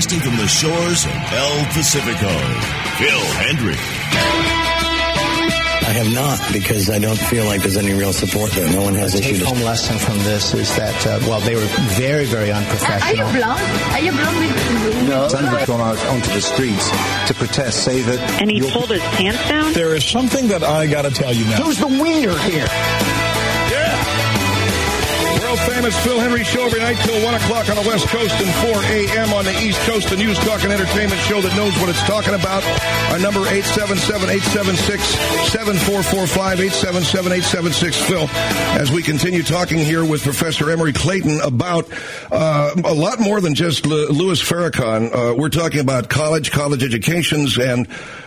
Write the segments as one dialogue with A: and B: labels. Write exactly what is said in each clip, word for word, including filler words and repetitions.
A: broadcasting from the shores of El Pacifico, Phil Hendrie.
B: I have not, because I don't feel like there's any real support there. No one has
C: the
B: issued.
C: The take-home lesson from this is that, uh, well, they were very, very unprofessional.
D: Are you blonde? Are you blonde?
C: No. Somebody's gone out onto the streets to protest, say that...
E: And he pulled his pants down?
F: There is something that I got to tell you now.
C: Who's the wiener here?
G: World-famous Phil Hendrie Show every night till one o'clock on the West Coast and four a.m. on the East Coast, the news, talk, and entertainment show that knows what it's talking about. Our number, eight seven seven, eight seven six, seven four four five, eight seven seven, eight seven six, Phil, as we continue talking here with Professor Emory Clayton about uh, a lot more than just L- Louis Farrakhan. Uh, we're talking about college, college educations, and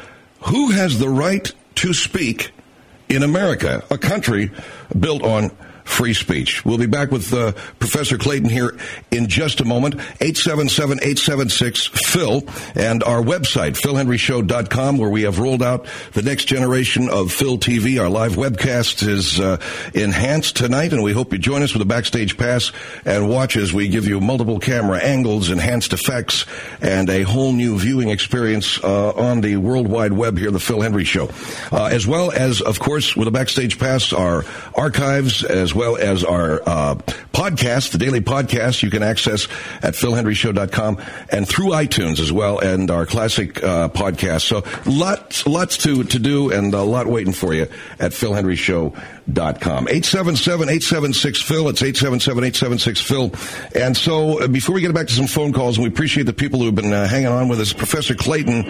G: who has the right to speak in America, a country built on free speech. We'll be back with uh, Professor Clayton here in just a moment. eight seven seven, eight seven six, Phil, and our website, phil hendrie show dot com, where we have rolled out the next generation of Phil T V. Our live webcast is uh, enhanced tonight, and we hope you join us with a backstage pass and watch as we give you multiple camera angles, enhanced effects, and a whole new viewing experience uh, on the World Wide Web here, the Phil Hendrie Show. Uh, as well as, of course, with a backstage pass, our archives, as well as our uh, podcast, the daily podcast, you can access at phil hendrie show dot com and through iTunes as well, and our classic uh, podcast. So lots, lots to, to do, and a lot waiting for you at phil hendrie show dot com. eight seven seven, eight seven six, Phil. It's eight seven seven, eight seven six, Phil. And so uh, before we get back to some phone calls, and we appreciate the people who have been uh, hanging on with us, Professor Clayton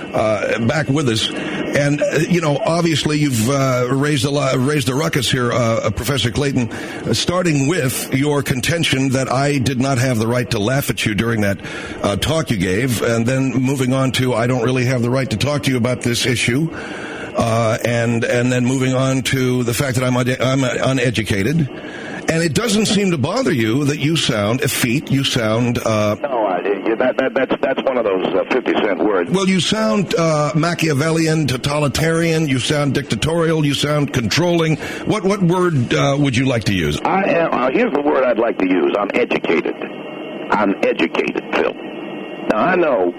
G: uh, back with us. And, uh, you know, obviously you've uh, raised a lot, raised a ruckus here, uh, Professor Clayton, uh, starting with your contention that I did not have the right to laugh at you during that uh, talk you gave, and then moving on to I don't really have the right to talk to you about this issue. Uh, and and then moving on to the fact that I'm I'm uneducated, and it doesn't seem to bother you that you sound effete. You sound uh,
H: no, I, that, that that's that's one of those uh, fifty cent words.
G: Well, you sound uh, Machiavellian, totalitarian. You sound dictatorial. You sound controlling. What what word uh, would you like to use?
H: I am. Uh, here's the word I'd like to use. I'm educated. I'm educated, Phil. Now I know.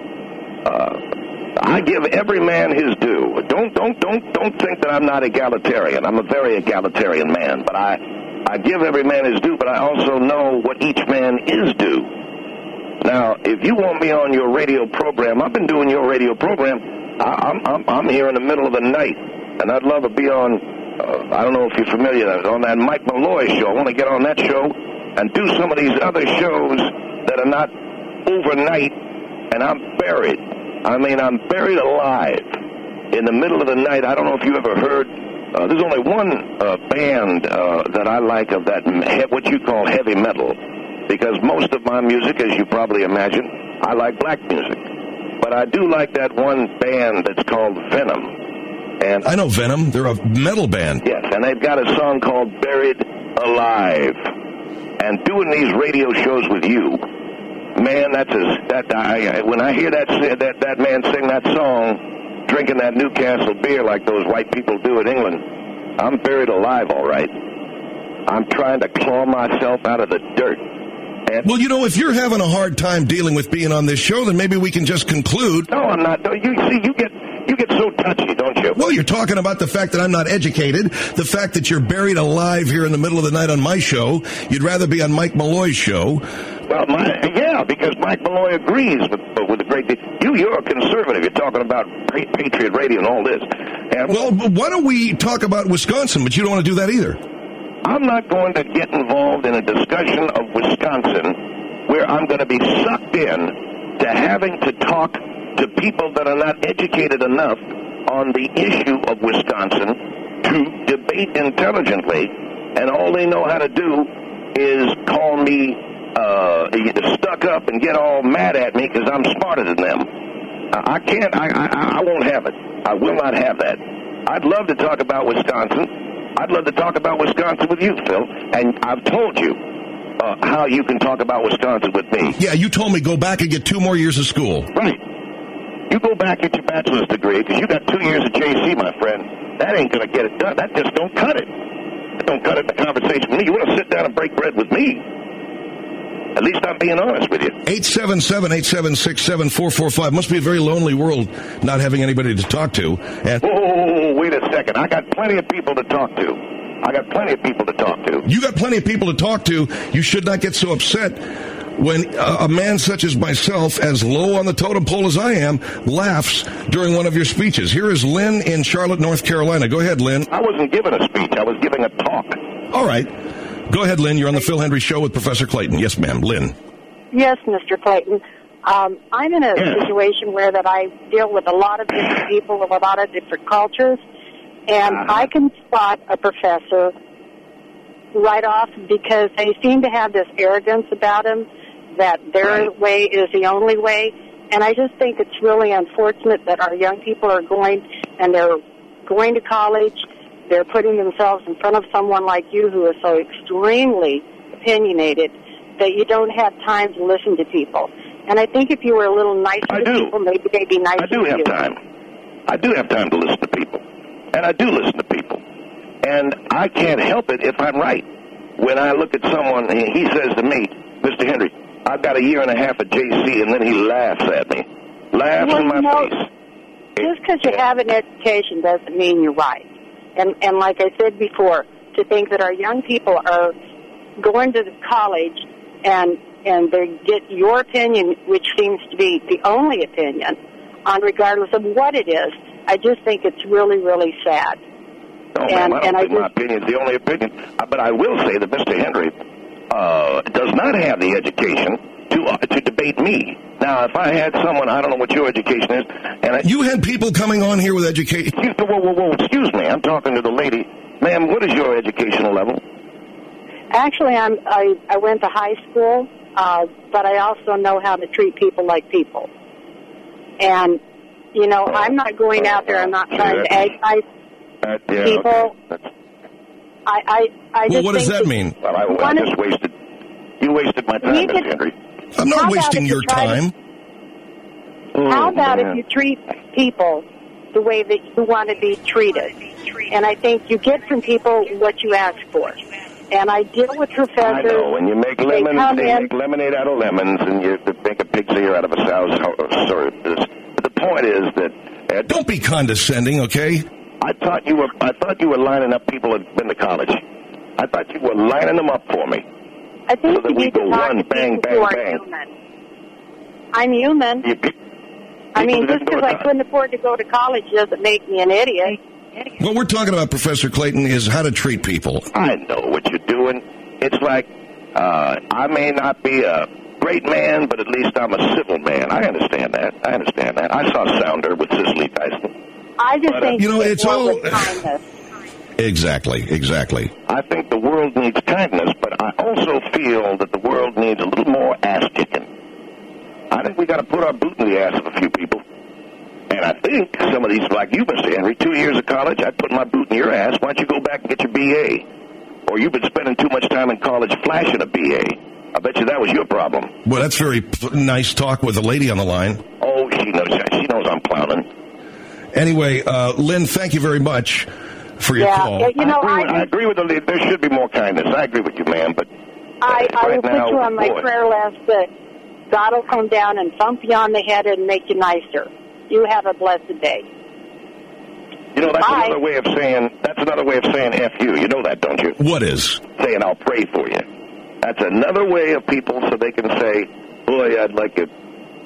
H: Uh, I give every man his due. Don't don't don't don't think that I'm not egalitarian. I'm a very egalitarian man, but I I give every man his due, but I also know what each man is due. Now, if you want me on your radio program, I've been doing your radio program. I, I'm I'm I'm here in the middle of the night, and I'd love to be on. Uh, I don't know if you're familiar on that Mike Malloy show. I want to get on that show and do some of these other shows that are not overnight, and I'm buried. I mean, I'm buried alive in the middle of the night. I don't know if you ever heard. Uh, there's only one uh, band uh, that I like of that, he- what you call heavy metal, because most of my music, as you probably imagine, I like black music. But I do like that one band that's called Venom. And
G: I know Venom. They're a metal band.
H: Yes, and they've got a song called Buried Alive. And doing these radio shows with you, man, that's a, that I, when I hear that that that man sing that song, drinking that Newcastle beer like those white people do in England, I'm buried alive, all right. I'm trying to claw myself out of the dirt. And
G: well, you know, if you're having a hard time dealing with being on this show, then maybe we can just conclude.
H: No, I'm not. You see, you get you get so touchy, don't you?
G: Well, you're talking about the fact that I'm not educated, the fact that you're buried alive here in the middle of the night on my show. You'd rather be on Mike Malloy's show.
H: Well, my, yeah, because Mike Malloy agrees with with the great. You, you're a conservative. You're talking about Patriot Radio and all this. And
G: well, why don't we talk about Wisconsin? But you don't want to do that either.
H: I'm not going to get involved in a discussion of Wisconsin where I'm going to be sucked in to having to talk to people that are not educated enough on the issue of Wisconsin to debate intelligently, and all they know how to do is call me uh, stuck up and get all mad at me because I'm smarter than them. I can't, I, I, I won't have it. I will not have that. I'd love to talk about Wisconsin. I'd love to talk about Wisconsin with you, Phil, and I've told you uh, how you can talk about Wisconsin with me.
G: Yeah, you told me go back and get two more years of school.
H: Right. You go back and get your bachelor's degree, because you got two years of J C, my friend. That ain't going to get it done. That just don't cut it. That don't cut it in the conversation with me. You want to sit down and break bread with me. At least I'm being honest with you.
G: eight seven seven, eight seven six, seven four four five. Must be a very lonely world not having anybody to talk to. And
H: Oh, wait a second. I got plenty of people to talk to. I got plenty of people to talk to.
G: you got plenty of people to talk to. You should not get so upset when uh, a man such as myself, as low on the totem pole as I am, laughs during one of your speeches. Here is Lynn in Charlotte, North Carolina. Go ahead, Lynn.
H: I wasn't giving a speech. I was giving a talk.
G: All right. Go ahead, Lynn. You're on the Phil Hendry Show with Professor Clayton. Yes, ma'am. Lynn.
D: Yes, Mister Clayton. Um, I'm in a
H: Yes.
D: situation where that I deal with a lot of different people of a lot of different cultures, and
H: Uh-huh.
D: I can spot a professor right off because they seem to have this arrogance about them that their
H: Right.
D: way is the only way. And I just think it's really unfortunate that our young people are going and they're going to college. They're putting themselves in front of someone like you who is so extremely opinionated that you don't have time to listen to people. And I think if you were a little nicer
H: I
D: to
H: do.
D: people, maybe they'd be nicer
H: I do
D: to
H: have
D: you.
H: time. I do have time to listen to people. And I do listen to people. And I can't help it if I'm right. When I look at someone, and he says to me, Mister Henry, I've got a year and a half at J C, and then he laughs at me. Laughs
D: Well,
H: in my
D: you know,
H: face.
D: Just because you have an education doesn't mean you're right. And and like I said before, to think that our young people are going to college and and they get your opinion, which seems to be the only opinion, on regardless of what it is, I just think it's really, really sad.
H: No,
D: And-
H: ma'am, I don't
D: and I
H: think my
D: just-
H: opinion is the only opinion. Uh, But I will say that Mister Henry uh, does not have the education to uh, to debate me. Now, if I had someone, I don't know what your education is, and I,
G: You had people coming on here with education.
H: excuse me, whoa, whoa, whoa, excuse me, I'm talking to the lady. Ma'am, what is your educational level?
D: Actually, I'm, I, I went to high school, uh, but I also know how to treat people like people. And, you know, I'm not going out there, I'm not trying to agonize
H: Uh, yeah,
D: people.
H: okay. That's,
D: I, I, I
G: Well,
D: just
G: what does
D: think
G: that mean?
H: well, I, I
D: One
H: just
D: of-
H: wasted. You wasted my time,
D: You
H: Mister
D: could-
H: Henry.
G: I'm
D: How
G: not
D: about
G: wasting
D: if
G: your
D: you try to-
G: time.
D: How
H: Oh,
D: about
H: man.
D: if you treat people the way that you want to be treated? And I think you get from people what you ask for. And I deal with professors.
H: I know, and you make
D: They
H: lemons,
D: come
H: they
D: in-
H: make lemonade out of lemons, and you make a pig's ear out of a sow's. Oh, sorry, this, but the point is that uh,
G: Don't be condescending, okay?
H: I thought you were. I thought you were lining up people that had been to college. I thought you were lining them up for me.
D: I think
H: so that
D: you
H: we
D: need to
H: go
D: talk
H: one,
D: to
H: bang,
D: people who
H: bang,
D: are
H: bang.
D: human. I'm human.
H: You,
D: I mean,
H: people
D: just
H: didn't go
D: because
H: to
D: I
H: college.
D: couldn't afford to go to college doesn't make me an idiot.
G: What we're talking about, Professor Clayton, is how to treat people.
H: I know what you're doing. It's like uh, I may not be a great man, but at least I'm a civil man. I understand that. I understand that. I saw Sounder with Cicely Tyson.
D: I just
H: But, uh,
D: think
G: You know,
D: it's
G: it's
D: more
G: all-
D: with kindness.
G: Exactly, exactly.
H: I think the world needs kindness, but I also feel that the world needs a little more ass kicking. I think we got to put our boot in the ass of a few people. And I think some of these, like you, Mister Henry, two years of college, I'd put my boot in your ass. Why don't you go back and get your B A? Or you've been spending too much time in college flashing a B A. I bet you that was your problem.
G: Well, that's very p- nice talk with a lady on the line.
H: Oh, she knows. She knows I'm clowning.
G: Anyway, uh, Lynn, thank you very much for your
D: Yeah,
G: call.
D: yeah, you know,
H: I agree, with,
D: I,
H: I agree with the lead. There should be more kindness. I agree with you, ma'am. But
D: I,
H: uh,
D: I
H: right
D: will put
H: now,
D: you on my
H: boy.
D: prayer list that God will come down and thump you on the head and make you nicer. You have a blessed day.
H: You know, that's
D: Bye.
H: another way of saying, that's another way of saying F you. You know that, don't you?
G: What is?
H: Saying I'll pray for you. That's another way of people so they can say, boy, I'd like it.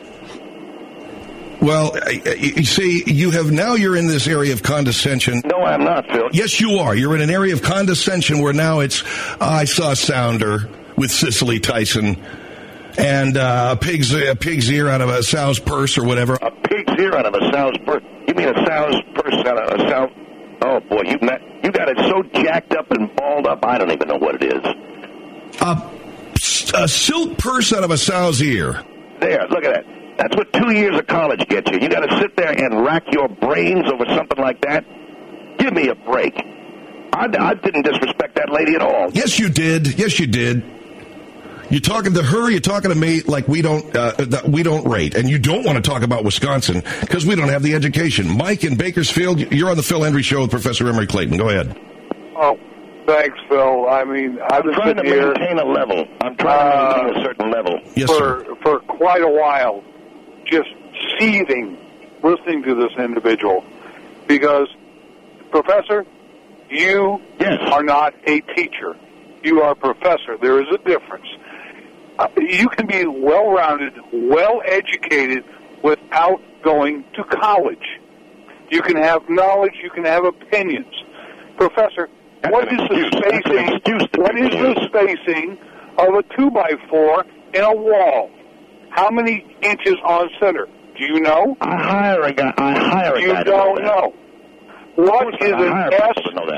G: Well, I- I- you see, you have now you're in this area of condescension.
H: No, I'm not, Phil.
G: Yes, you are. You're in an area of condescension where now it's, I saw Sounder with Cicely Tyson and uh, a pig's a pig's ear out of a sow's purse or whatever.
H: A pig's ear out of a sow's purse. You mean a sow's purse out of a sow? Oh, boy, you not, you got it so jacked up and balled up, I don't even know what it is.
G: A, a silk purse out of a sow's ear.
H: There, look at that. That's what two years of college gets you. You got to sit there and rack your brains over something like that? Give me a break. I, I didn't disrespect that lady at all.
G: Yes, you did. Yes, you did. You're talking to her. You're talking to me like we don't uh, that we don't rate, and you don't want to talk about Wisconsin because we don't have the education. Mike in Bakersfield, you're on the Phil Hendry Show with Professor Emery Clayton. Go ahead.
I: Oh, Thanks, Phil. I mean, I've been
H: I'm trying to
I: sitting here
H: maintain a level. I'm trying
I: uh,
H: to maintain a certain level.
F: Yes,
I: for
F: sir.
I: for quite a while, just seething, listening to this individual, because, Professor, you
H: yes.
I: are not a teacher. You are a professor. There is a difference. Uh, you can be well-rounded, well-educated without going to college. You can have knowledge. You can have opinions. Professor,
H: That's
I: what is
H: excuse.
I: the spacing? What is the spacing of a two by four in a wall? How many inches on center? Do you know?
H: I hire a guy. I hire a
I: you
H: guy.
I: You don't know. know. What is an S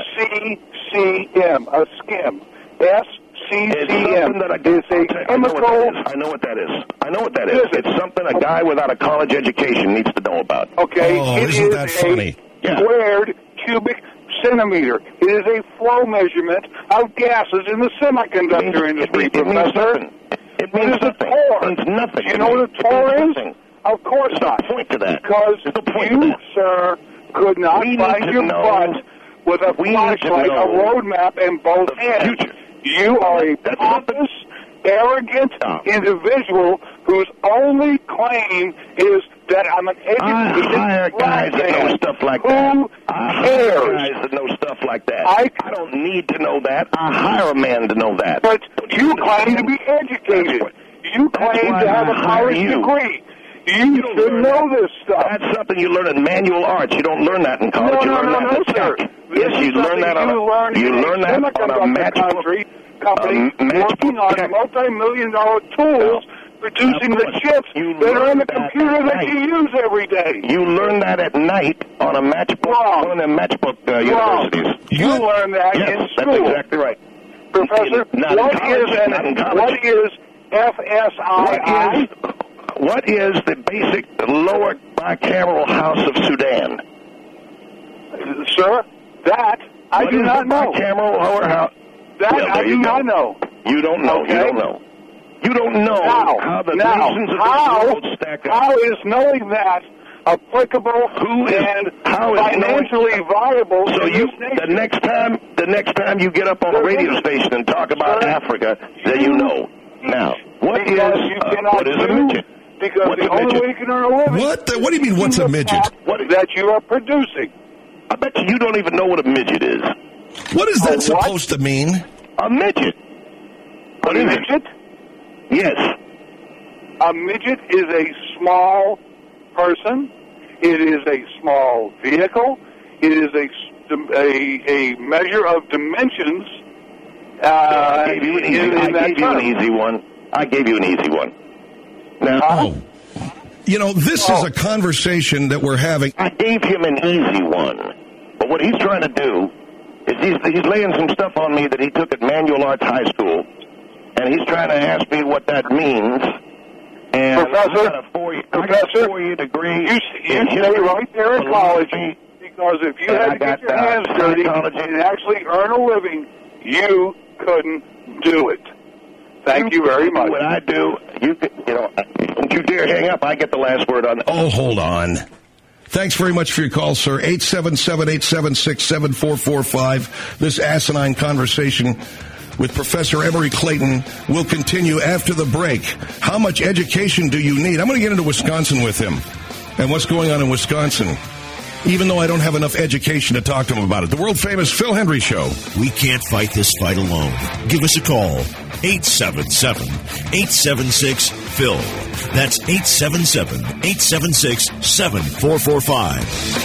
I: C C M? A skim. S C C M.
H: That I,
I: is a chemical.
H: I know what that is. I know what that is. What is it? It's something a guy without a college education needs to know about.
I: Okay.
F: Oh,
I: it
F: isn't
I: is
F: that funny?
I: A squared cubic centimeter. It is a flow measurement of gases in the semiconductor
H: it means,
I: industry,
H: it,
I: Professor.
H: It means nothing. It means
I: what is a torr?
H: It means nothing.
I: Do you know what a torr is?
H: Nothing.
I: Of course
H: There's
I: not.
H: No point to that.
I: Because
H: no
I: you,
H: that.
I: sir, could not
H: we
I: find your
H: know,
I: butt with a flashlight, a roadmap in both hands.
H: Future.
I: You are a pompous, arrogant
H: no.
I: individual whose only claim is that I'm an educated
H: I hire guys that know stuff like that.
I: Who
H: I
I: cares?
H: hire guys that know stuff like that.
I: I,
H: I don't need to know that. I hire a man to know that.
I: But you claim to be educated. You claim to have a college degree. You, you should know this stuff.
H: That's something you learn in manual arts. You don't learn that in college.
I: No,
H: you
I: no,
H: learn
I: no,
H: that
I: no,
H: in
I: sir.
H: Yes, you learn that on a,
I: you learn
H: you learn that on a matchbook
I: country, company
H: um,
I: working on multi-million dollar tools, no. producing the chips that are in the computer that you use every day.
H: You learn that at night on a matchbook,
I: Wrong.
H: one of the matchbook uh,
I: Wrong.
H: universities.
I: You learn that
H: yes,
I: in school.
H: That's exactly right.
I: Professor,
H: in, not
I: what
H: in college,
I: is an,
H: not in college.
I: what is F S I I?
H: What is the basic lower bicameral house of Sudan?
I: Sir, that I
H: what
I: do
H: is
I: not know.
H: Bicameral lower house.
I: That
H: well,
I: I do not know.
H: You don't know.
I: Okay.
H: You don't know. You don't know
I: now,
H: how the
I: now,
H: nations of
I: how,
H: the world stack up.
I: How is knowing that applicable
H: Who is,
I: and
H: how is
I: financially
H: knowing,
I: viable?
H: So you, the next time, the next time you get up on a radio station and talk about
I: sir,
H: Africa, then you know. Now, what is
I: uh,
H: what is a midget?
I: Because
H: What's
I: the
H: a
I: only
H: midget?
I: way you can earn a living.
F: What? The, what do you mean? What's a midget?
I: What that you are producing?
H: I bet you, you don't even know what a midget is.
F: What is that
I: a
F: supposed
I: what?
F: to mean?
H: A midget.
I: A midget?
H: Yes.
I: A midget is a small person. It is a small vehicle. It is a, a, a measure of dimensions. Uh,
H: I gave you an easy,
I: in, in
H: I
I: that
H: gave you an easy one. I gave you an easy one. Now,
F: oh. You know, this
I: oh.
F: is a conversation that we're having.
H: I gave him an easy one. But what he's trying to do is he's, he's laying some stuff on me that he took at Manual Arts High School. And he's trying to ask me what that means. And
I: Professor,
H: I got a four-year,
I: Professor,
H: four-year degree.
I: You, you stay right there in college, because if you had to get your hands dirty and actually earn a living, you couldn't do it. Thank you very much.
H: What I do, you could, you know, don't you dare hang up. I get the last word on that.
F: Oh, hold on. Thanks very much for your call, sir. eight seven seven, eight seven six, seven four four five. This asinine conversation with Professor Emory Clayton will continue after the break. How much education do you need? I'm going to get into Wisconsin with him and what's going on in Wisconsin, even though I don't have enough education to talk to him about it. The world-famous Phil Hendry Show.
A: We can't fight this fight alone. Give us a call. eight seven seven, eight seven six, Phil. That's eight seven seven, eight seven six, seven four four five.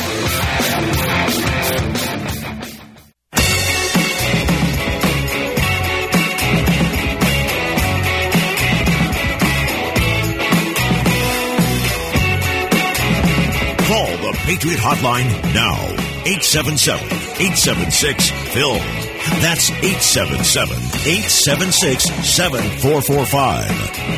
A: Call the Patriot Hotline now. eight seven seven, eight seven six, Phil. That's eight seven seven, eight seven six, seven four four five.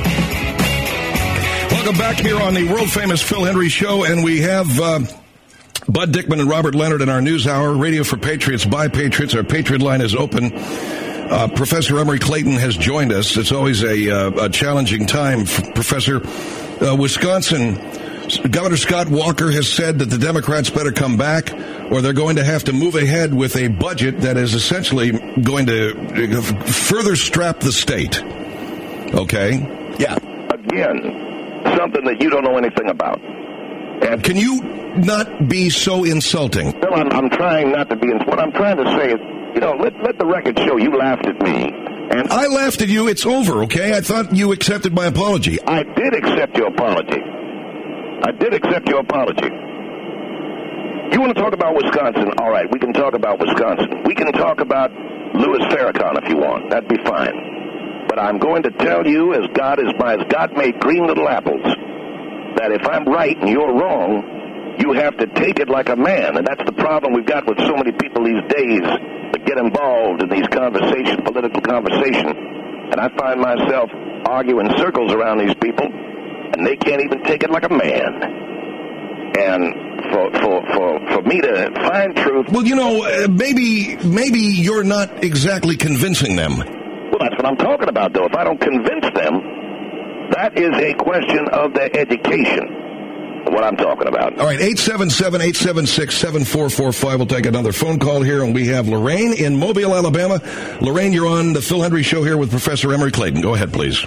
F: Welcome back here on the world-famous Phil Hendry Show, and we have uh, Bud Dickman and Robert Leonard in our News Hour, Radio for Patriots, by Patriots. Our Patriot line is open. Uh, Professor Emory Clayton has joined us. It's always a, uh, a challenging time, for Professor. Uh, Wisconsin Governor Scott Walker has said that the Democrats better come back, or they're going to have to move ahead with a budget that is essentially going to further strap the state. Okay?
H: Yeah. Again, something that you don't know anything about. And
F: can you not be so insulting?
H: No, I'm, I'm trying not to be. What I'm trying to say is, you know, let, let the record show you laughed at me. And
F: I laughed at you. It's over, okay? I thought you accepted my apology.
H: I did accept your apology. I did accept your apology. You want to talk about Wisconsin? All right, we can talk about Wisconsin. We can talk about Louis Farrakhan if you want. That'd be fine. But I'm going to tell you, as God is my, as God made green little apples, that if I'm right and you're wrong, you have to take it like a man. And that's the problem we've got with so many people these days that get involved in these conversations, political conversation. And I find myself arguing circles around these people, and they can't even take it like a man. And for for for, for me to find truth...
F: Well, you know, uh, maybe maybe you're not exactly convincing them.
H: Well, that's what I'm talking about, though. If I don't convince them, that is a question of their education. What I'm talking about.
F: All right, eight seven seven, eight seven six, seven four four five. We'll take another phone call here, and we have Lorraine in Mobile, Alabama. Lorraine, you're on the Phil Hendry Show here with Professor Emory Clayton. Go ahead, please.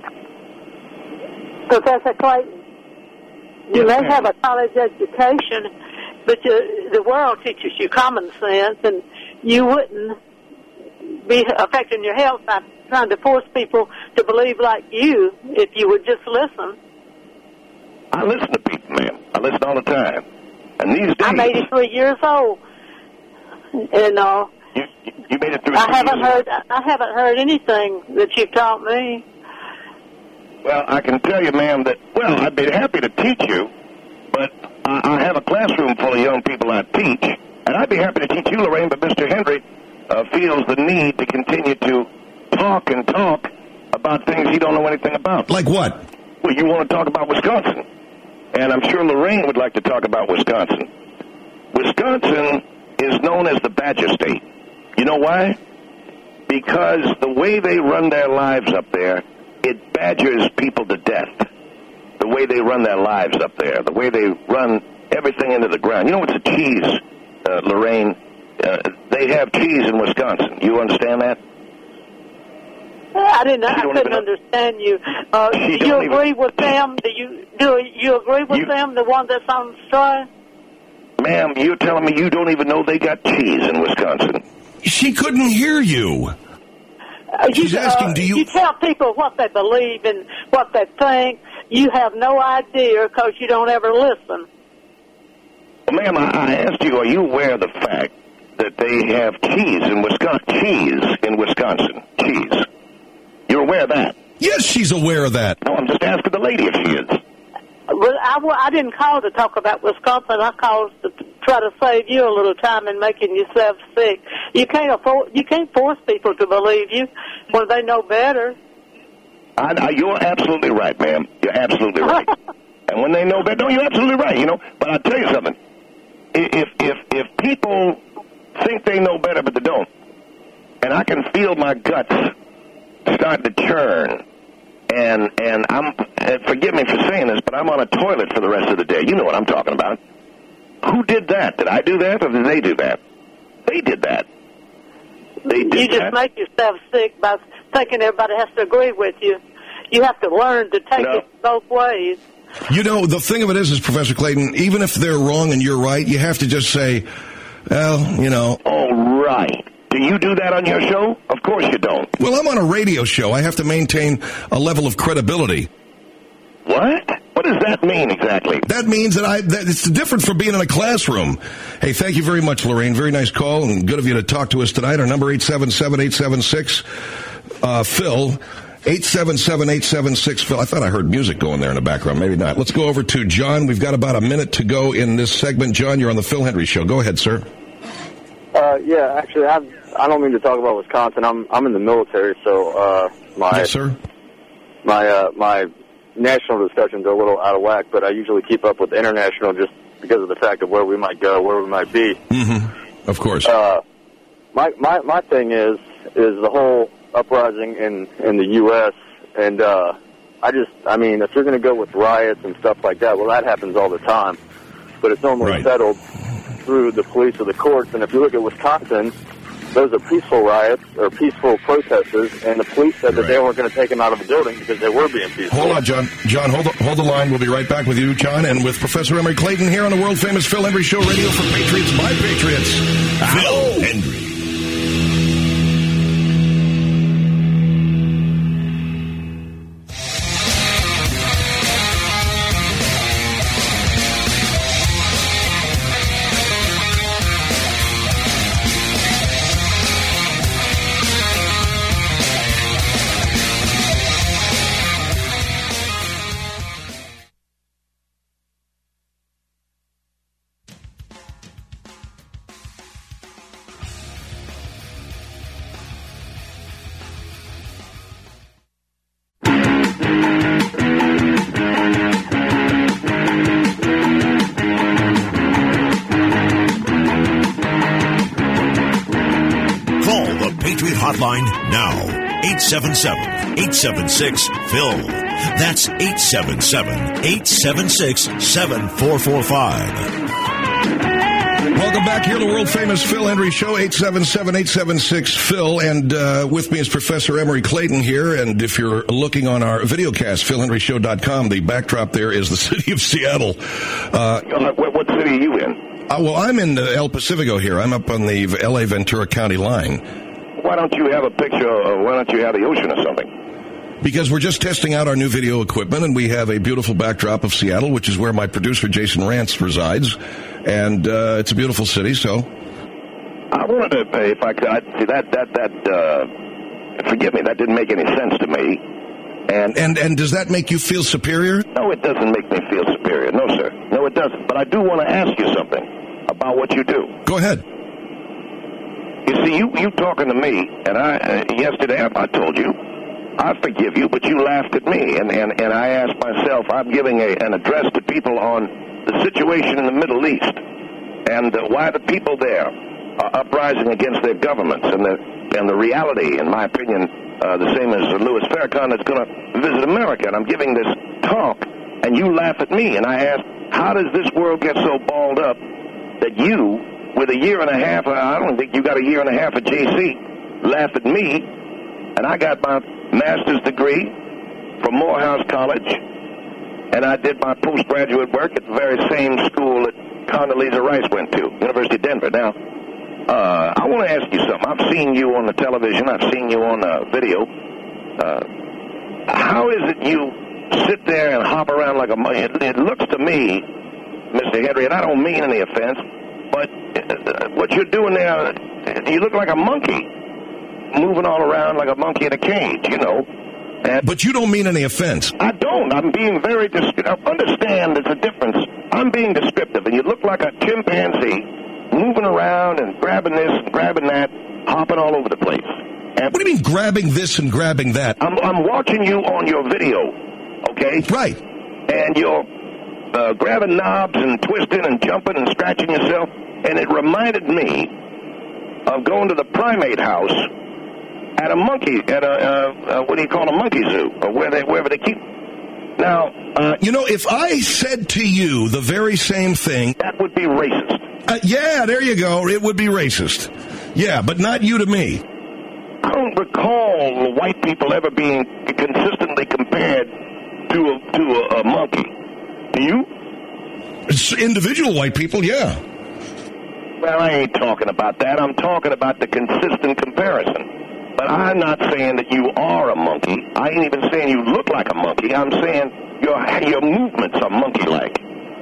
D: Professor Clayton, you may have a college education, but you, the world teaches you common sense, and you wouldn't be affecting your health by trying to force people to believe like you if you would just listen.
H: I listen to people, man. I listen all the time. And these days...
D: I'm eighty-three years old. And, uh...
H: You, you made it through...
D: I haven't heard... I haven't heard anything that you've taught me.
H: Well, I can tell you, ma'am, that... Well, I'd be happy to teach you, but I, I have a classroom full of young people I teach, and I'd be happy to teach you, Lorraine, but Mister Hendry uh, feels the need to continue to talk and talk about things you don't know anything about.
F: Like what?
H: Well, you want to talk about Wisconsin. And I'm sure Lorraine would like to talk about Wisconsin. Wisconsin is known as the Badger State. You know why? Because the way they run their lives up there, it badgers people to death. The way they run their lives up there, the way they run everything into the ground. You know what's a cheese, uh, Lorraine? Uh, they have cheese in Wisconsin. You understand that?
D: I didn't. I couldn't understand you. Uh, do you agree even... with them? Do you do you agree with you... them? The one that's on strike?
H: Ma'am, you're telling me you don't even know they got cheese in Wisconsin?
F: She couldn't hear you.
D: Uh,
F: She's
D: you,
F: asking,
D: uh,
F: do you...
D: You tell people what they believe and what they think. You have no idea because you don't ever listen.
H: Well, ma'am, I, I asked you, are you aware of the fact that they have cheese in Wisconsin? Cheese in Wisconsin. Cheese. You're aware of that?
F: Yes, she's aware of that.
H: No, I'm just asking the lady if she is.
D: Well, I, I didn't call to talk about Wisconsin. I called to try to save you a little time in making yourself sick. You can't afford, you can't force people to believe you when they know better.
H: I, I, you're absolutely right, ma'am. You're absolutely right. And when they know better, no, you're absolutely right. You know, but I'll tell you something. If if if people think they know better but they don't, and I can feel my guts starting to churn, and and I'm and forgive me for saying this, but I'm on a toilet for the rest of the day. You know what I'm talking about. Who did that? Did I do that, or did they do that? They did that. They did
D: you just
H: that.
D: make yourself sick by thinking everybody has to agree with you. You have to learn to take
H: no.
D: it both ways.
F: You know, the thing of it is, is, Professor Clayton, even if they're wrong and you're right, you have to just say, well, you know.
H: All right. Do you do that on your show? Of course you don't.
F: Well, I'm on a radio show. I have to maintain a level of credibility.
H: What? What does that mean exactly?
F: That means that I, that it's different from being in a classroom. Hey, thank you very much, Lorraine. Very nice call, and good of you to talk to us tonight. Our number, eight seven seven, eight seven six, Phil. eight seven seven, eight seven six, Phil. I thought I heard music going there in the background. Maybe not. Let's go over to John. We've got about a minute to go in this segment. John, you're on the Phil Hendry Show. Go ahead, sir.
J: Uh, yeah, actually, I, I don't mean to talk about Wisconsin. I'm I'm in the military, so uh, my
F: yes, sir.
J: my uh, my national discussions are a little out of whack. But I usually keep up with international just because of the fact of where we might go, where we might be.
F: Mm-hmm. Of course.
J: Uh, my my my thing is is the whole uprising in in the U S and uh, I just, I mean, if you're going to go with riots and stuff like that, well, that happens all the time. But it's normally
F: right.
J: settled through the police or the courts. And if you look at Wisconsin, those are peaceful riots or peaceful protesters, and the police said that right. they weren't going to take them out of the building because they were being peaceful.
F: Hold on, John. John, hold the, hold the line. We'll be right back with you, John, and with Professor Emory Clayton here on the world-famous Phil Hendry Show, radio for Patriots by Patriots. Phil Hendry.
A: Hotline now, eight seven seven, eight seven six, Phil. That's eight seven seven, eight seven six, seven four four five.
F: Welcome back here to the world-famous Phil Hendry Show, eight seven seven, eight seven six, Phil. And uh, with me is Professor Emory Clayton here. And if you're looking on our videocast, phil henry show dot com, the backdrop there is the city of Seattle. Uh,
H: what, what city are you in?
F: Uh, well, I'm in El Pacifico here. I'm up on the L A Ventura County line.
H: Why don't you have a picture, or why don't you have the ocean or something?
F: Because we're just testing out our new video equipment, and we have a beautiful backdrop of Seattle, which is where my producer, Jason Rantz, resides. And uh, it's a beautiful city, so...
H: I wanted to, if I could, see, that, that, that, uh, forgive me, that didn't make any sense to me. And,
F: and and does that make you feel superior?
H: No, it doesn't make me feel superior. No, sir. No, it doesn't. But I do want to ask you something about what you do.
F: Go ahead.
H: You see, you, you talking to me, and I uh, yesterday I, I told you, I forgive you, but you laughed at me. And, and, and I asked myself, I'm giving a, an address to people on the situation in the Middle East and uh, why the people there are uprising against their governments and the, and the reality, in my opinion, uh, the same as Louis Farrakhan that's going to visit America. And I'm giving this talk, and you laugh at me. And I ask, how does this world get so balled up that you... with a year and a half, I don't think you got a year and a half at J C, laugh at me, and I got my master's degree from Morehouse College, and I did my postgraduate work at the very same school that Condoleezza Rice went to, University of Denver. Now, uh, I want to ask you something. I've seen you on the television. I've seen you on uh, video. Uh, how is it you sit there and hop around like a monkey? It, it looks to me, Mister Hendry, and I don't mean any offense, but uh, what you're doing there, you look like a monkey, moving all around like a monkey in a cage, you know. And
F: but you don't mean any offense.
H: I don't. I'm being very descriptive. Understand there's a difference. I'm being descriptive, and you look like a chimpanzee moving around and grabbing this and grabbing that, hopping all over the place. And
F: what do you mean grabbing this and grabbing that?
H: I'm, I'm watching you on your video, okay?
F: Right.
H: And you're uh, grabbing knobs and twisting and jumping and scratching yourself, and it reminded me of going to the primate house at a monkey, at a, uh, uh, what do you call a monkey zoo, or where they, wherever they keep. Now,
F: uh, you know, if I said to you the very same thing,
H: that would be racist.
F: Uh, yeah, there you go. It would be racist. Yeah, but not you to me.
H: I don't recall white people ever being consistently compared to a, to a, a monkey. Do you?
F: It's individual white people, yeah.
H: Well, I ain't talking about that. I'm talking about the consistent comparison. But I'm not saying that you are a monkey. I ain't even saying you look like a monkey. I'm saying your your movements are monkey-like.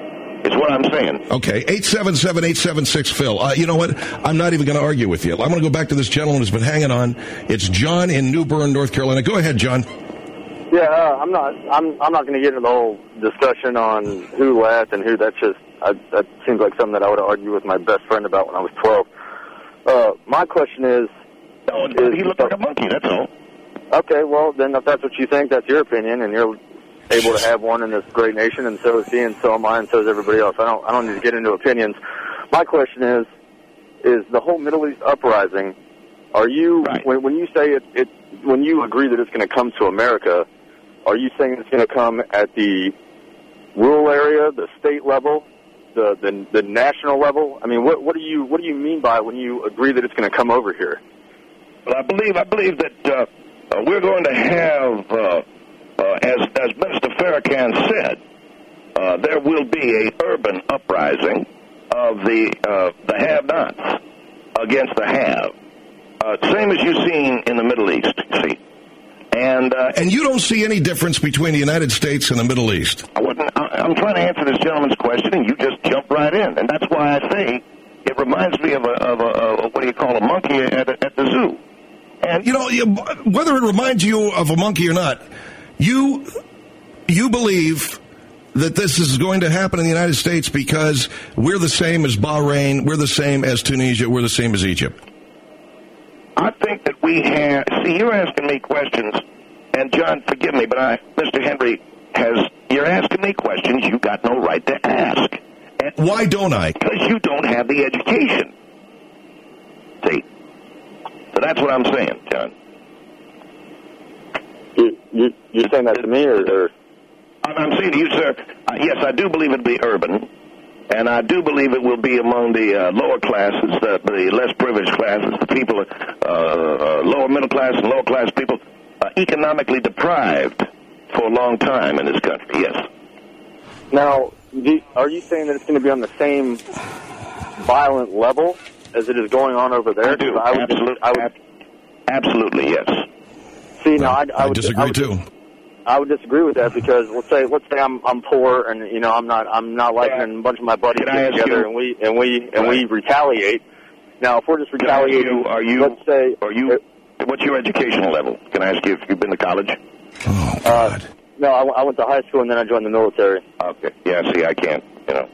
H: Is what I'm saying.
F: Okay, eight seven seven, eight seven six, Phil. Uh, you know what? I'm not even going to argue with you. I'm going to go back to this gentleman who's been hanging on. It's John in New Bern, North Carolina. Go ahead, John.
J: Yeah, uh, I'm not. I'm. I'm not going to get into the whole discussion on who laughed and who. That's just. I, that seems like something that I would argue with my best friend about when I was twelve. Uh, my question is.
H: No, he looked like a monkey. That's all.
J: Okay, well then, if that's what you think, that's your opinion, and you're able to have one in this great nation, and so is he, and so am I, and so is everybody else. I don't. I don't need to get into opinions. My question is, is the whole Middle East uprising? Are you
H: right.
J: when, when you say it, it? When you agree that it's going to come to America, are you saying it's going to come at the rural area, the state level, the, the the national level? I mean, what what do you what do you mean by when you agree that it's going to come over here?
H: Well, I believe I believe that uh, uh, we're going to have, uh, uh, as as Minister Farrakhan said, uh, there will be a urban uprising of the uh, the have-nots against the have, uh, same as you've seen in the Middle East. See. And uh,
F: and you don't see any difference between the United States and the Middle East?
H: I wasn't, I, I'm trying to answer this gentleman's question, and you just jump right in. And that's why I say it reminds me of a, of a, of a what do you call a monkey at, a, at the zoo.
F: And you know, whether it reminds you of a monkey or not, you you believe that this is going to happen in the United States because we're the same as Bahrain, we're the same as Tunisia, we're the same as Egypt.
H: I think that we have, see, you're asking me questions, and John, forgive me, but I, Mister Henry, has, you're asking me questions you got no right to ask.
F: And why don't I?
H: Because you don't have the education. See? So that's what I'm saying, John.
J: You, you, you're saying that to me, or? or?
H: I'm, I'm saying to you, sir, uh, yes, I do believe it'll be urban. And I do believe it will be among the uh, lower classes, the, the less privileged classes, the people, uh, uh, lower middle class and lower class people, uh, economically deprived for a long time in this country, yes.
J: Now, do, are you saying that it's going to be on the same violent level as it is going on over there?
H: I do,
J: I would
H: absolutely,
J: just, I would,
H: absolutely, yes.
J: See, now, I, I,
F: I
J: would
F: disagree,
J: I would,
F: too.
J: I would disagree with that because let's say let's say I'm I'm poor and you know I'm not I'm not liking and a bunch of my buddies get together you, and we and we and right. we retaliate. Now if we're just retaliating,
H: you, are you
J: let's say
H: are you what's your educational level? Can I ask you if you've been to college?
F: Oh God.
J: Uh, no, I, I went to high school and then I joined the military.
H: Okay. Yeah. See, I can't. You know.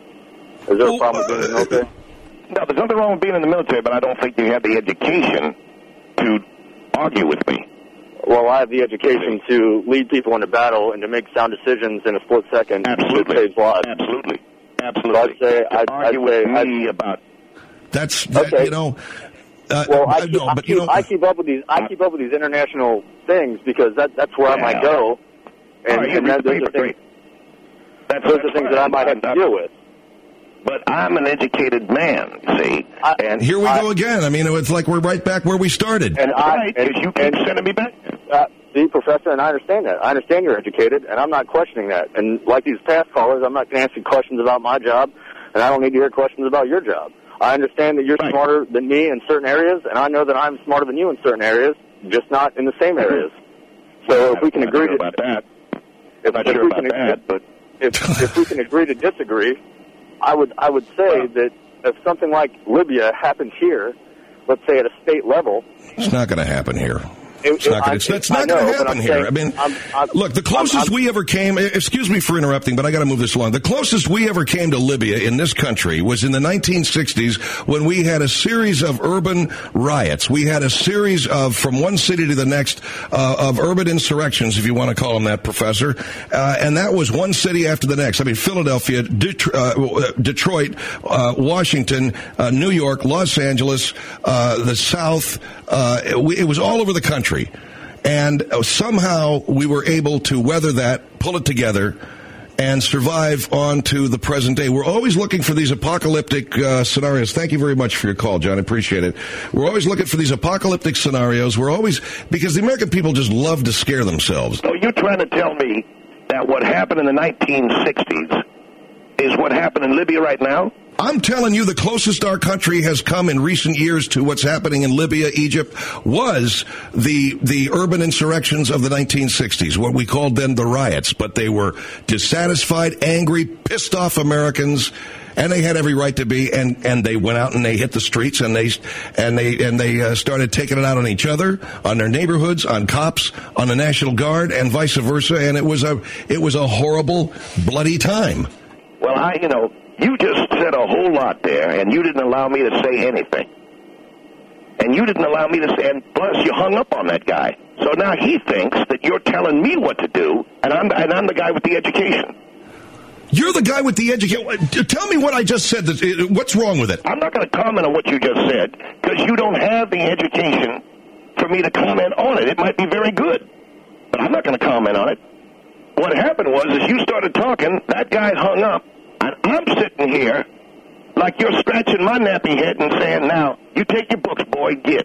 J: Is there a problem with being in the military?
H: No, there's nothing wrong with being in the military, but I don't think you have the education to argue with me.
J: Well, I have the education to lead people into battle and to make sound decisions in a split second.
H: Absolutely.
J: To save lives.
H: Absolutely. Absolutely.
J: I'd say,
H: I'd, argue
J: I'd say,
H: with me
J: I'd,
H: about.
F: That's that,
J: okay.
F: you know. Uh,
J: well, I keep,
F: no,
J: I,
F: but
J: keep,
F: you know,
J: I keep up with these. I keep up with these international things because that that's where
H: yeah.
J: I might go, and,
H: right,
J: and that, those are things.
H: That's,
J: those
H: that's
J: are things
H: right.
J: that I might have to deal with.
H: But I'm an educated man, see.
J: I,
F: and here we I, go again. I mean, it's like we're right back where we started.
J: And
H: right,
J: I,
H: and, you keep sending me back.
J: Uh, see, Professor, and I understand that. I understand you're educated, and I'm not questioning that. And like these past callers, I'm not going to answer questions about my job, and I don't need to hear questions about your job. I understand that you're
H: right.
J: smarter than me in certain areas, and I know that I'm smarter than you in certain areas, just not in the same areas. So if we can
H: I'm
J: agree
H: not sure
J: to
H: about that,
J: if,
H: I'm not
J: if
H: sure
J: we
H: about
J: can,
H: that, but
J: if if we can agree to disagree, I would I would say that if something like Libya happens here, let's say at a state level,
F: it's not going to happen here.
J: It,
F: it's not going to happen here.
J: Saying,
F: I mean,
J: I'm, I'm,
F: look, the closest
J: I'm, I'm,
F: we ever came, excuse me for interrupting, but I got to move this along. The closest we ever came to Libya in this country was in the nineteen sixties when we had a series of urban riots. We had a series of, from one city to the next, uh, of urban insurrections, if you want to call them that, Professor. Uh, and that was one city after the next. I mean, Philadelphia, Det- uh, Detroit, uh, Washington, uh, New York, Los Angeles, uh, the South. Uh, it, it was all over the country. And somehow we were able to weather that, pull it together, and survive on to the present day. We're always looking for these apocalyptic uh, scenarios. Thank you very much for your call, John. I appreciate it. We're always looking for these apocalyptic scenarios. We're always, because the American people just love to scare themselves.
H: So you're trying to tell me that what happened in the nineteen sixties is what happened in Libya right now?
F: I'm telling you, the closest our country has come in recent years to what's happening in Libya, Egypt, was the the urban insurrections of the nineteen sixties, what we called then the riots. But they were dissatisfied, angry, pissed off Americans, and they had every right to be. And, and they went out and they hit the streets and they and they and they uh, started taking it out on each other, on their neighborhoods, on cops, on the National Guard, and vice versa. And it was a it was a horrible, bloody time.
H: Well, I you know. You just said a whole lot there, and you didn't allow me to say anything. And you didn't allow me to say, and plus you hung up on that guy. So now he thinks that you're telling me what to do, and I'm, and I'm the guy with the education.
F: You're the guy with the education. Tell me what I just said. What's wrong with it?
H: I'm not going to comment on what you just said, because you don't have the education for me to comment on it. It might be very good. but I'm not going to comment on it. What happened was, is you started talking, that guy hung up, and I'm sitting here like you're scratching my nappy head and saying, now, you take your books, boy, get.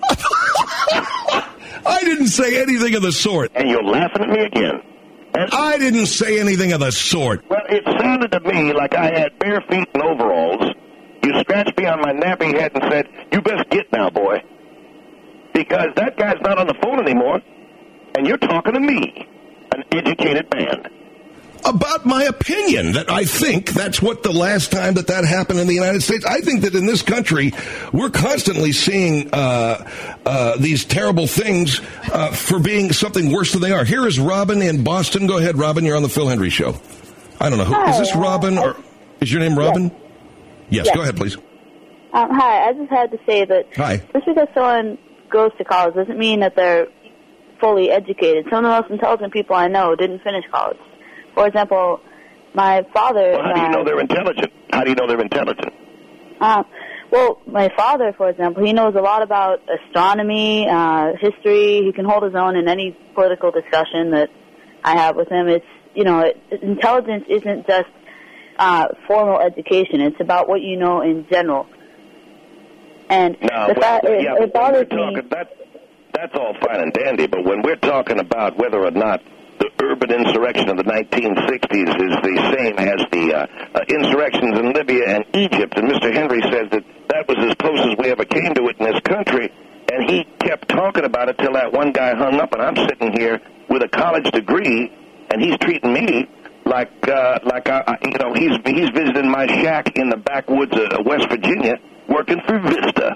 F: I didn't say anything of the sort.
H: And you're laughing at me again.
F: And I didn't say anything of the sort.
H: Well, it sounded to me like I had bare feet and overalls. You scratched me on my nappy head and said, you best get now, boy. Because that guy's not on the phone anymore, and you're talking to me, an educated man.
F: About my opinion, that I think that's what the last time that that happened in the United States. I think that in this country, we're constantly seeing uh, uh, these terrible things uh, for being something worse than they are. Here is Robin in Boston. Go ahead, Robin. You're on the Phil Henry Show. I don't know. Who,
K: hi,
F: is this Robin or is your name Robin?
K: Yes.
F: Yes,
K: yes.
F: Go ahead, please.
K: Um, hi, I just had to say that
F: hi.
K: just because someone goes to college doesn't mean that they're fully educated. Some of the most intelligent people I know didn't finish college. For example, my father...
H: Well, how do you
K: uh,
H: know they're intelligent? How do you know they're intelligent?
K: Uh, well, my father, for example, he knows a lot about astronomy, uh, history. He can hold his own in any political discussion that I have with him. It's, you know, it, intelligence isn't just uh, formal education. It's about what you know in general. And
H: no,
K: the
H: but,
K: fact, it,
H: yeah,
K: it bothers
H: talking,
K: me...
H: That, that's all fine and dandy, but when we're talking about whether or not the urban insurrection of the nineteen sixties is the same as the uh, uh, insurrections in Libya and Egypt, and Mister Henry says that that was as close as we ever came to it in this country, and he kept talking about it till that one guy hung up, and I'm sitting here with a college degree, and he's treating me like uh, like I, you know he's he's visiting my shack in the backwoods of West Virginia, working for Vista.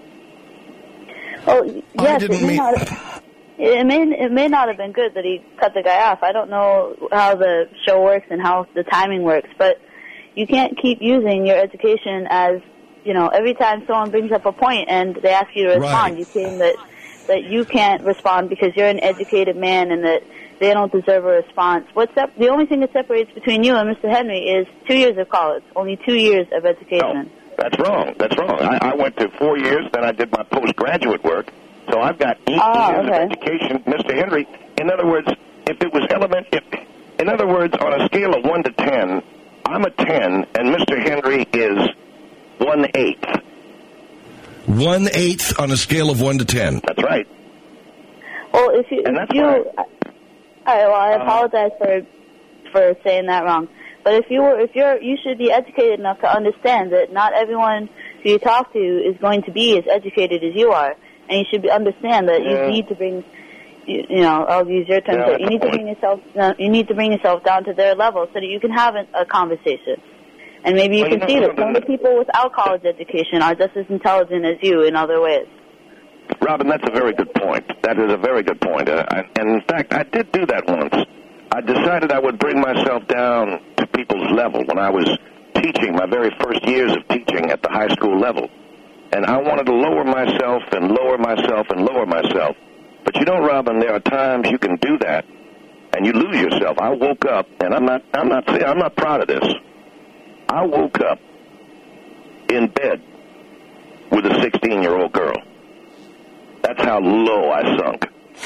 K: Oh yes, it may, not have, it may it may not have been good that he cut the guy off. I don't know how the show works and how the timing works, but you can't keep using your education as, you know, every time someone brings up a point and they ask you to respond, right. You claim that that you can't respond because you're an educated man and that they don't deserve a response. What's up? The only thing that separates between you and Mister Henry is two years of college, only two years of education.
H: No. That's wrong. That's wrong. I, I went to four years, then I did my postgraduate work. So I've got eight
K: oh,
H: years
K: okay.
H: of education. Mister Henry, in other words, if it was element, if, in other words, on a scale of one to ten, I'm a ten, and Mister Henry is one eighth.
F: One eighth on a scale of one to ten.
H: That's right.
K: Well, if you,
H: and that's
K: if you,
H: right.
K: all right, well, I apologize uh, for for saying that wrong. But if you were, if you're, you should be educated enough to understand that not everyone who you talk to is going to be as educated as you are, and you should be, understand that
H: yeah.
K: you need to bring, you, you know, I'll use your term,
H: yeah,
K: but you need to bring yourself, uh, you need to bring yourself down to their level so that you can have a, a conversation, and maybe you
H: well,
K: can
H: you
K: see
H: know,
K: that some of the people without college education are just as intelligent as you in other ways.
H: Robin, that's a very good point. That is a very good point. Uh, I, and in fact, I did do that once. I decided I would bring myself down to people's level when I was teaching, my very first years of teaching at the high school level. And I wanted to lower myself and lower myself and lower myself. But you know, Robin, there are times you can do that and you lose yourself. I woke up, and I'm not, I'm not, I'm not proud of this. I woke up in bed with a sixteen-year-old girl. That's how low I sunk.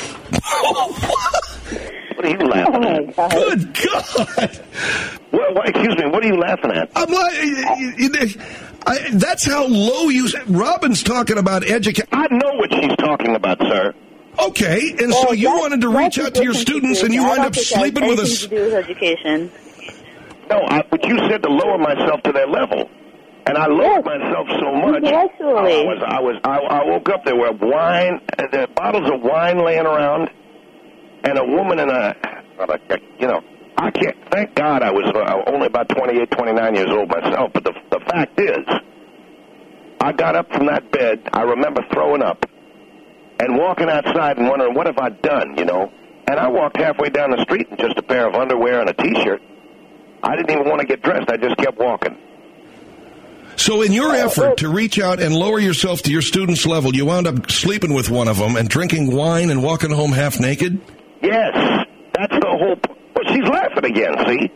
H: What are you laughing at?
K: Oh,
F: good God!
H: Well, well, excuse me, what are you laughing at?
F: I'm like, I, that's how low you... Robin's talking about education.
H: I know what she's talking about, sir.
F: Okay, and
K: well,
F: so you wanted to reach out to your students and you wound up sleeping with us.
K: To do with education.
H: No, I, but you said to lower myself to their level. And I lowered yes. myself so much.
K: Intellectually.
H: I was, I was, I, I woke up. There were wine, there were bottles of wine laying around, and a woman in a, you know, I can't. Thank God I was uh, only about twenty-eight, twenty-nine years old myself. But the the fact is, I got up from that bed. I remember throwing up and walking outside and wondering what have I done, you know. And I walked halfway down the street in just a pair of underwear and a T-shirt. I didn't even want to get dressed. I just kept walking.
F: So in your effort to reach out and lower yourself to your students' level, you wound up sleeping with one of them and drinking wine and walking home half naked?
H: Yes. That's the whole... Well, she's laughing again, see?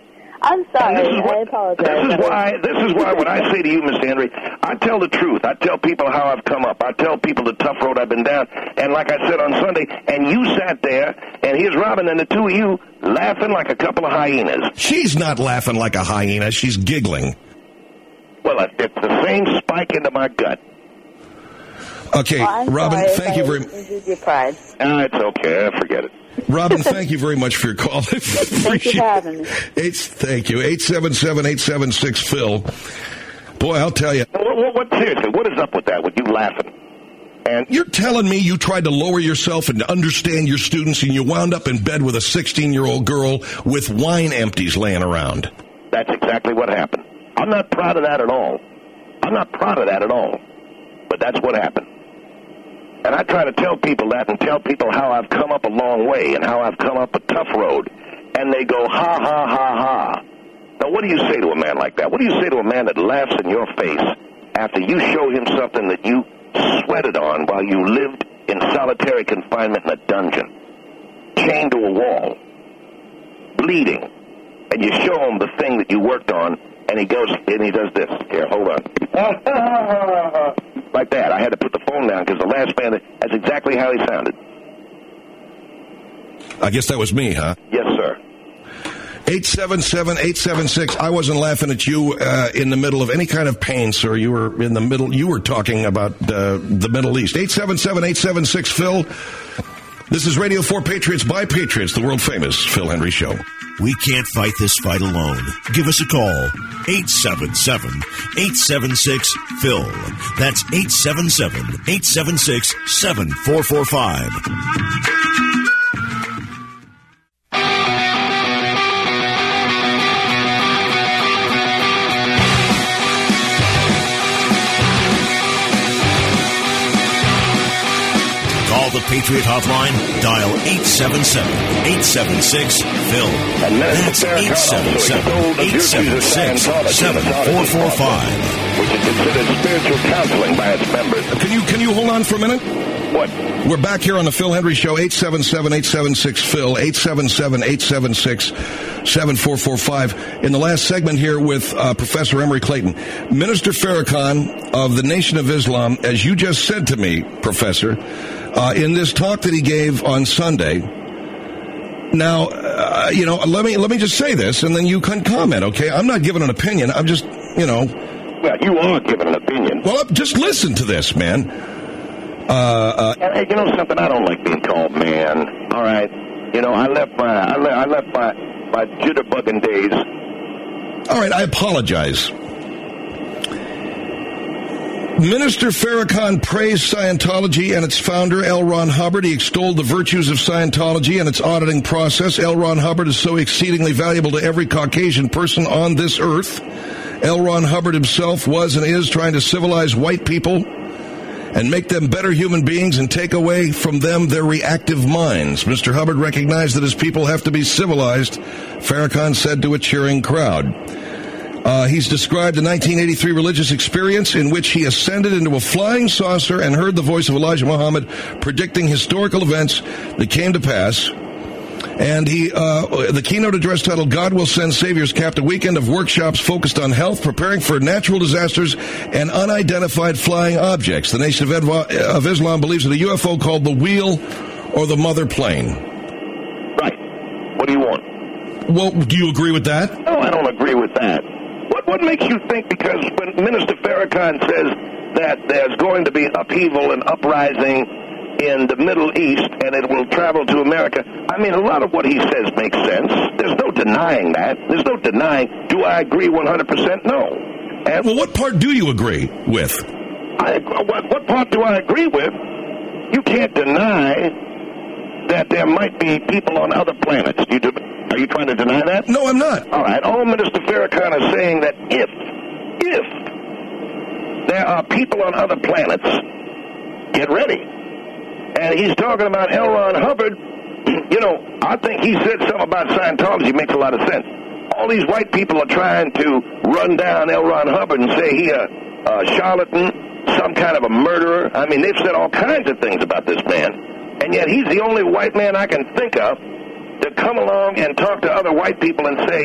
K: I'm sorry.
H: This is what,
K: I apologize.
H: This is why. This is why when I say to you, Mister Henry, I tell the truth. I tell people how I've come up. I tell people the tough road I've been down. And like I said on Sunday, and you sat there, and here's Robin, and the two of you laughing like a couple of hyenas.
F: She's not laughing like a hyena. She's giggling.
H: Well, it's the same spike into my gut.
F: Okay,
K: well,
F: Robin,
K: sorry
F: thank
K: if
F: you
K: I
F: very
K: much. Your pride.
H: Ah, it's okay. Forget it.
F: Robin, thank you very much for your call.
K: Thank you for having me.
F: Eight, thank you. eight seven seven, eight seven six, Phil. Boy, I'll tell you.
H: What, what, what, seriously, what is up with that, with you laughing? And
F: you're telling me you tried to lower yourself and to understand your students, and you wound up in bed with a sixteen-year-old girl with wine empties laying around.
H: That's exactly what happened. I'm not proud of that at all. I'm not proud of that at all. But that's what happened. And I try to tell people that and tell people how I've come up a long way and how I've come up a tough road. And they go, ha, ha, ha, ha. Now, what do you say to a man like that? What do you say to a man that laughs in your face after you show him something that you sweated on while you lived in solitary confinement in a dungeon, chained to a wall, bleeding, and you show him the thing that you worked on, and he goes, and he does this. Here, hold on. Like that. I had to put the phone down because the last man, that's exactly how he sounded.
F: I guess that was me, huh?
H: Yes, sir.
F: eight seven seven, eight seven six. I wasn't laughing at you uh, in the middle of any kind of pain, sir. You were in the middle. You were talking about uh, the Middle East. eight seven seven, eight seven six, Phil. This is Radio for Patriots by Patriots, the world-famous Phil Henry Show.
A: We can't fight this fight alone. Give us a call. eight seven seven, eight seven six, Phil. That's eight seven seven, eight seven six, seven four four five. Call the Patriot Hotline. Dial eight seven seven, eight seven six, Phil. That's eight seven seven, eight seven six, seven four four five.
H: Which is considered spiritual counseling by its members.
F: Can you can you hold on for a minute?
H: What?
F: We're back here on the Phil Henry Show, eight seven seven, eight seven six, Phil, eight seven seven, eight seven six, seven four four five. In the last segment here with uh, Professor Emory Clayton, Minister Farrakhan of the Nation of Islam, as you just said to me, Professor, uh, in this talk that he gave on Sunday. Now, uh, you know, let me let me just say this, and then you can comment, okay? I'm not giving an opinion. I'm just, you know.
H: Well, you are giving an opinion.
F: Well, just listen to this, man. Uh, uh,
H: and, you know something? I don't like being called man. All right. You know, I left my I, le- I left my my jitterbugging days.
F: All right, I apologize. Minister Farrakhan praised Scientology and its founder, L. Ron Hubbard. He extolled the virtues of Scientology and its auditing process. L. Ron Hubbard is so exceedingly valuable to every Caucasian person on this earth. L. Ron Hubbard himself was and is trying to civilize white people and make them better human beings and take away from them their reactive minds. Mister Hubbard recognized that his people have to be civilized, Farrakhan said to a cheering crowd. Uh, he's described a nineteen eighty-three religious experience in which he ascended into a flying saucer and heard the voice of Elijah Muhammad predicting historical events that came to pass. And he, uh, the keynote address titled, God Will Send Saviors, capped a weekend of workshops focused on health, preparing for natural disasters, and unidentified flying objects. The Nation of, Edva- of Islam believes in a U F O called the Wheel or the Mother Plane.
H: Right. What do you want?
F: Well, do you agree with that?
H: No, I don't agree with that. What, what makes you think, because when Minister Farrakhan says that there's going to be upheaval and uprising in the Middle East, and it will travel to America. I mean, a lot of what he says makes sense. There's no denying that. There's no denying. Do I agree one hundred percent? No. And
F: well, what part do you agree with?
H: I, what, what part do I agree with? You can't deny that there might be people on other planets. You do, are you trying to deny that?
F: No, I'm not.
H: All right. All Minister Farrakhan is saying that if, if there are people on other planets, get ready. And he's talking about L. Ron Hubbard. You know, I think he said something about Scientology makes a lot of sense. All these white people are trying to run down L. Ron Hubbard and say he a, a charlatan, some kind of a murderer. I mean, they've said all kinds of things about this man. And yet he's the only white man I can think of to come along and talk to other white people and say, you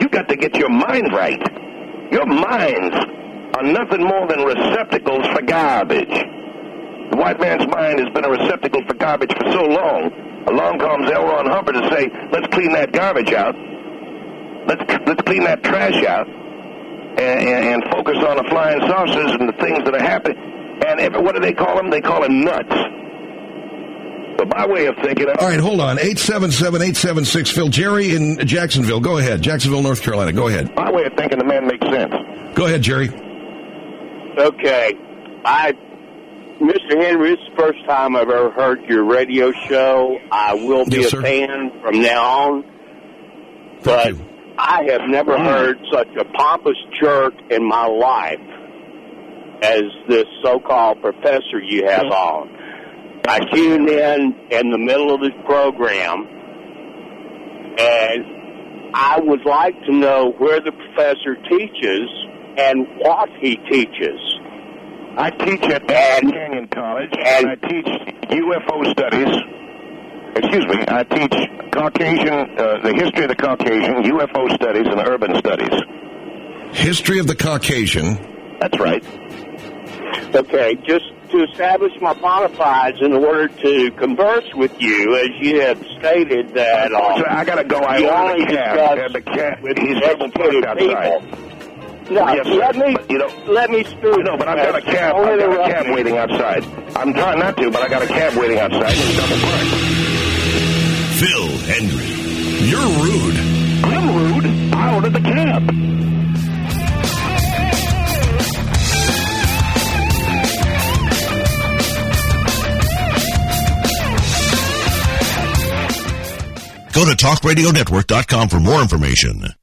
H: you've got to get your mind right. Your minds are nothing more than receptacles for garbage. The white man's mind has been a receptacle for garbage for so long. Along comes L. Ron Hubbard to say, let's clean that garbage out. Let's let's clean that trash out and, and, and focus on the flying saucers and the things that are happening. And if, what do they call them? They call them nuts. But my way of thinking...
F: All right, hold on. eight seven seven, eight seven six, Phil. Jerry in Jacksonville. Go ahead. Jacksonville, North Carolina. Go ahead.
H: My way of thinking the man makes sense.
F: Go ahead, Jerry.
L: Okay. I... Mister Henry, this is the first time I've ever heard your radio show. I will be
F: yes,
L: a
F: sir.
L: fan from now on. But I have never heard such a pompous jerk in my life as this so-called professor you have on. I tuned in in the middle of this program, and I would like to know where the professor teaches and what he teaches.
H: I teach at Grand Canyon College, and I teach U F O studies. Excuse me, I teach Caucasian, uh, the history of the Caucasian, U F O studies, and urban studies.
F: History of the Caucasian.
H: That's right.
L: Okay, just to establish my bona fides in order to converse with you, as you have stated that... Uh,
H: I got to go. I
L: you
H: ordered
L: only
H: a cab.
L: discuss
H: The cab.
L: with
H: He's double parked outside.
L: people. No,
H: yes,
L: let me,
H: but, you know,
L: let me speak.
H: I know, but I've got a cab. I've got a cab waiting outside. I'm trying not to, but I got a cab waiting outside. It's double parked.
A: Phil Hendry, you're rude.
H: I'm rude. I ordered the cab.
A: Go to talk radio network dot com for more information.